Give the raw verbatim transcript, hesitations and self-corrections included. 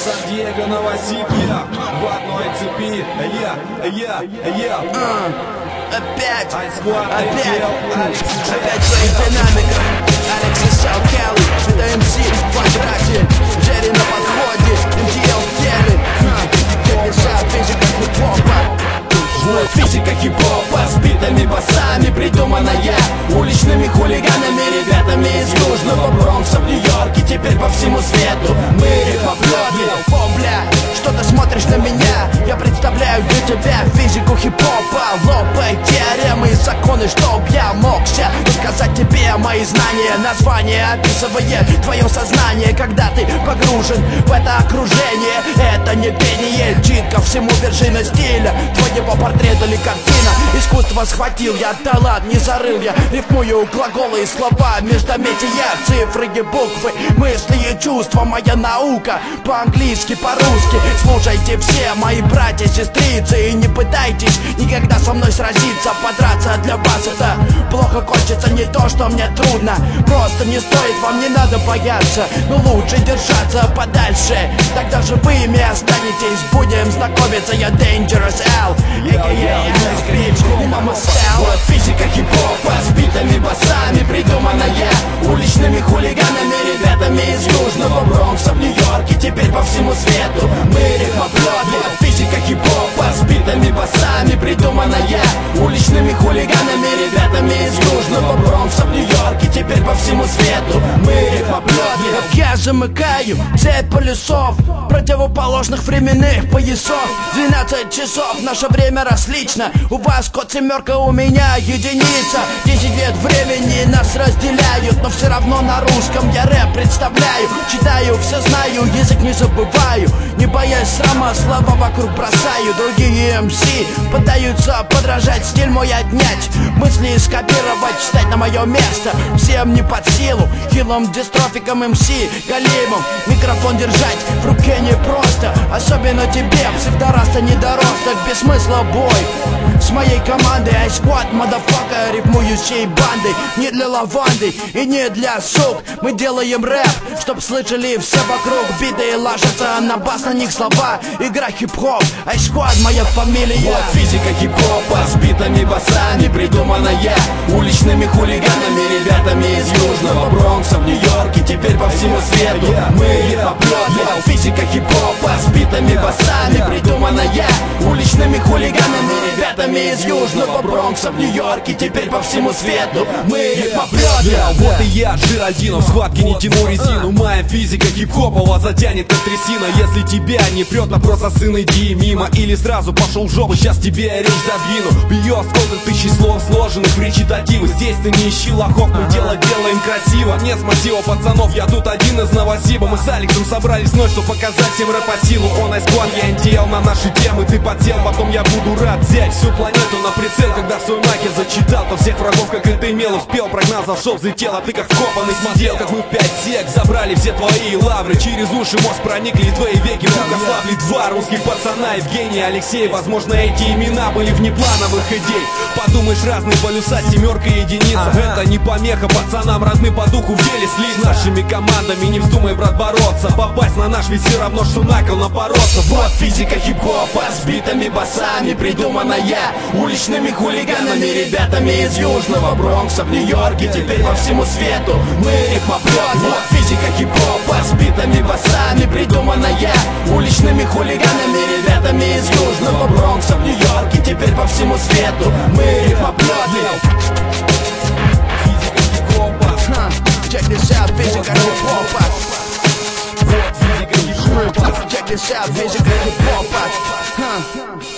Сан-Диего, Новосибирск в одной цепи. Я, я, я. Опять, Айсквад, опять, Алекс, опять своих динамиков. Алекс из Саут Кали, это эм си в квадрате, Джерри на подходе, эм ти эл в теле. Пятьдесят физика хип-хопа. Вот физика хип-хопа с битами, басами придуманная уличными хулиганами, ребятами из Южного Бронкса в Нью-Йорке, теперь по всему свету. Мы рифоплёты. О, бля, что ты смотришь на меня? Я представляю для тебя физику хип-хопа. Лопай теоремы и законы, чтоб я мог все рассказать тебе мои знания. Название описывает твое сознание, когда ты погружен в это окружение. Это не пение, читка всему вершина стиля твоего портрета или картина. Искусство схватил я, да ладно, не зарыл я. Рифмую глаголы и слова, междометия, цифры и буквы, мысли и чувства. Моя наука по-английски, по-русски. Слушайте все мои братья, сестрицы, и не пытайтесь никогда со мной сразиться. Подраться для вас это плохо кончится, не то, что мне трудно. Просто не стоит, вам не надо бояться, но лучше держаться подальше. Тогда же вы ими останетесь. Будем знакомиться, я Dangerous L, а.к.а. Alex Bitch, и Mama Style. Вот физика хип-хопа с битами, басами придуманная уличными хулиганами, ребятами из Южного Бронкса в Нью-Йорке, теперь по всему свету. Мы рифоплёты. Вот физика хип-хопа с битами, басами придуманная уличными хулиганами, ребятами из Южного Бронкса в Нью-Йорке, теперь по всему свету. Мы рифоплёты. Я замыкаю цепь полюсов противоположных временных поясов. Двенадцать часов, наше время различно. У вас код семерка, у меня единица. Десять лет времени нас разделяют, но все равно на русском я рэп представляю. Читаю, все знаю, язык не забываю. Не боясь срама, слова вокруг бросаю. Другие эм си пытаются подражать, стиль мой отнять, мысли скопировать, встать на мое место всем не под силу. Хилом, дистрофиком, эм си, галимом микрофон держать в руке непросто. Особенно тебе, псевдораста недоросток. Без смысла бой с моей командой Айсквад, мадафака, рифмую всей бандой. Не для лаванды и не для сук. Мы делаем рэп, чтоб слышали все вокруг. Биты ложатся на бас, на них слова. Игра хип-хоп, Айсквад моя фамилия. Вот физика хип-хопа с битами, басами придуманная уличными хулиганами, ребятами из Южного Бронкса в Нью-Йорке, теперь по всему свету. Мы рифоплёты. Вот физика хип-хопа с битами, басами придуманная уличными хулиганами, ребятами из Южного Бронкса в Нью-Йорке, теперь по всему свету. Мы рифоплёты. Yeah, вот и я, Жиральдино, в схватке не тяну резину. Моя физика хип-хопа вас затянет как трясина. Если тебя не прет, то просто сын иди мимо. Или сразу пошел в жопу, сейчас тебе речь задвину. Бьет сколько тысяч слов сложенных в речитативы. Здесь ты не ищи лохов, мы дело делаем красиво. Не с массива пацанов, я тут один из Новосиба. Мы с Алексом собрались ночь, чтобы показать всем рэп по силу. Он Айсквад, я эн ти эл на наши темы. Ты подсел, потом я буду рад взять всю планету на прицел. Когда в свой макер зачитал, то всех врагов как это имел. Успел, прогнал, зашел, взлетел, а ты как вкопанный смотрел. Как мы в пять сек забрали все твои лавры. Через уши мозг проникли твои веки. Много славли два русских пацана, Евгений, Алексей. Возможно, эти имена были внеплановых идей. Подумаешь, разные полюса, семерка и единица. Ага. Это не помеха пацанам, родны по духу в деле слить. С нашими командами не вздумай, брат, бороться. Попасть на наш ведь все равно, что на кол напороться. Вот физика хип-хопа с битами, басами придуманная уличными хулиганами, ребятами из Южного Бронкса в Нью-Йорке, теперь по всему свету. Мы рифоплёты. Вот физика хип-хопа с битами, басами придуманная уличными хулиганами, ребятами из Южного Бронкса в Нью-Йорке, теперь по всему свету. Мы рифоплёты. Физика хип-хопа. Check this out, физика хип-хопа. Вот физика хип-хопа. Check this out, физика хип-хопа.